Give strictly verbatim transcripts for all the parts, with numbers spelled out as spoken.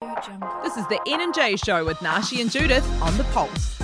This is the N and J Show with Nashi and Judith on The Pulse.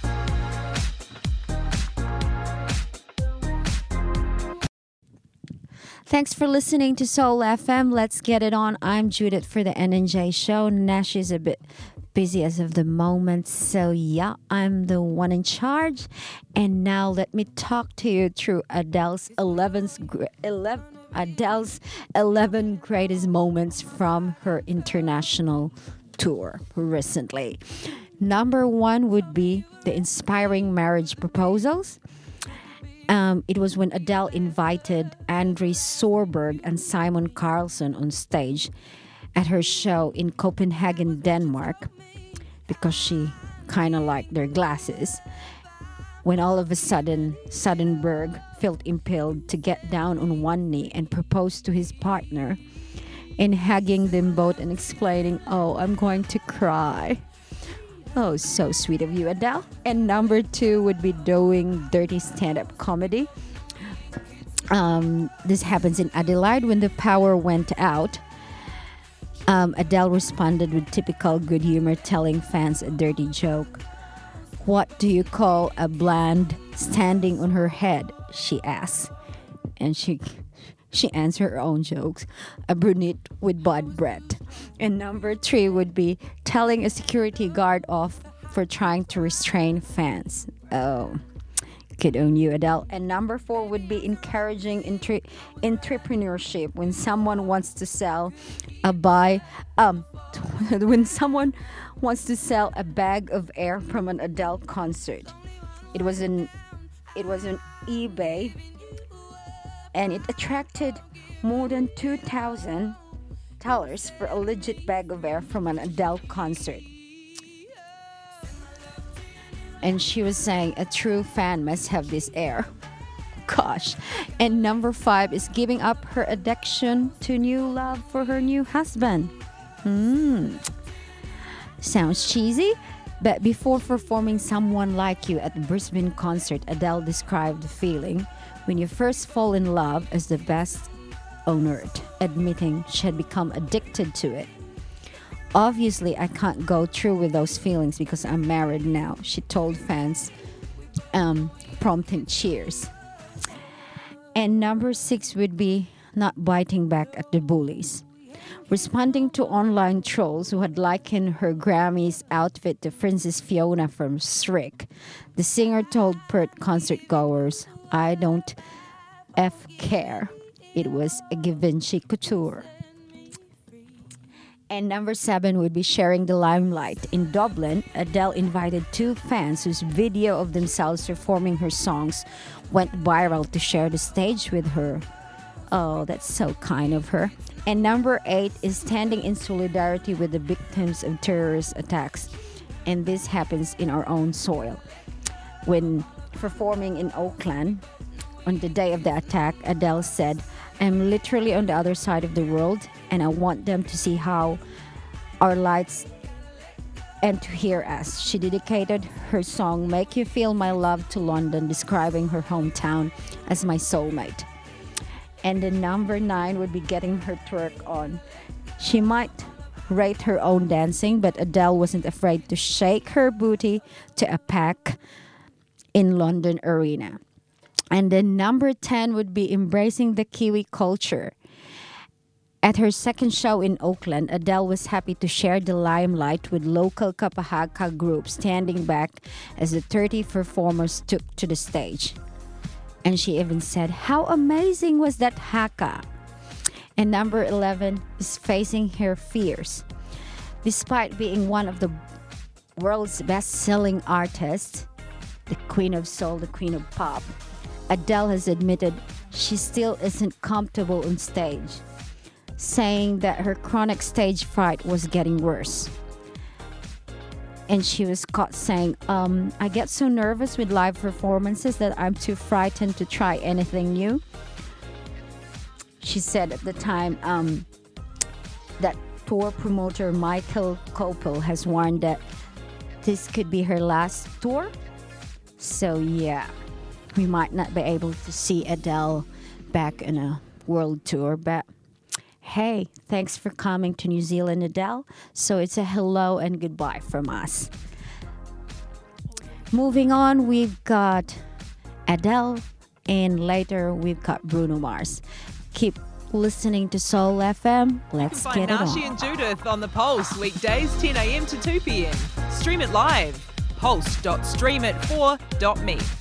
Thanks for listening to Soul F M. Let's get it on. I'm Judith for the N and J Show. Nash is a bit busy as of the moment, so yeah, I'm the one in charge. And now let me talk to you through Adele's eleventh, eleven, Adele's eleven greatest moments from her international tour recently. Number one would be the inspiring marriage proposals. Um, it was when Adele invited Andre Sorberg and Simon Carlson on stage at her show in Copenhagen, Denmark, because she kind of liked their glasses. When all of a sudden, Suddenberg felt impelled to get down on one knee and propose to his partner, and hugging them both and explaining, "Oh, I'm going to cry." Oh, so sweet of you, Adele. And number two would be doing dirty stand-up comedy. Um, this happens in Adelaide when the power went out. Um, Adele responded with typical good humor, telling fans a dirty joke. "What do you call a bland standing on her head?" she asked. And she she answered her own jokes. "A brunette with bad breath." And number three would be telling a security guard off for trying to restrain fans. Oh, good on you, Adele. And number four would be encouraging entre- entrepreneurship when someone wants to sell a buy um when someone wants to sell a bag of air from an Adele concert. It was an it was on eBay, and it attracted more than two thousand dollars for a legit bag of air from an Adele concert. And she was saying a true fan must have this air. Gosh. And number five is giving up her addiction to new love for her new husband. Hmm. Sounds cheesy, but before performing Someone Like You at the Brisbane concert, Adele described the feeling when you first fall in love as the best on earth, admitting she had become addicted to it. "Obviously, I can't go through with those feelings because I'm married now," she told fans, um, prompting cheers. And number six would be not biting back at the bullies. Responding to online trolls who had likened her Grammys outfit to Princess Fiona from Shrek, the singer told Perth concert goers, "I don't F care. It was a Givenchy couture." And number seven would be sharing the limelight. In Dublin, Adele invited two fans whose video of themselves performing her songs went viral to share the stage with her. Oh, that's so kind of her. And number eight is standing in solidarity with the victims of terrorist attacks. And this happens in our own soil. When performing in Auckland, on the day of the attack, Adele said, "I'm literally on the other side of the world, and I want them to see how our lights and to hear us." She dedicated her song "Make You Feel My Love" to London, describing her hometown as my soulmate. And the number nine would be getting her twerk on. She might rate her own dancing, but Adele wasn't afraid to shake her booty to a pack in London Arena. And then number ten would be embracing the Kiwi culture. At her second show in Auckland, Adele was happy to share the limelight with local Kapa Haka group standing back as the thirty performers took to the stage. And she even said, "How amazing was that haka?" And number eleven is facing her fears. Despite being one of the world's best-selling artists, the queen of soul, the queen of pop, Adele has admitted she still isn't comfortable on stage, saying that her chronic stage fright was getting worse. And she was caught saying, um, "I get so nervous with live performances that I'm too frightened to try anything new." She said at the time um, that tour promoter Michael Kopel has warned that this could be her last tour. So yeah, we might not be able to see Adele back in a world tour, but hey, thanks for coming to New Zealand, Adele. So it's a hello and goodbye from us. Moving on, we've got Adele, and later we've got Bruno Mars. Keep listening to Soul F M. Let's Find get it Nashi on. and Judith on the Pulse weekdays ten a.m. to two p.m. Stream it live. pulse dot stream it four dot me.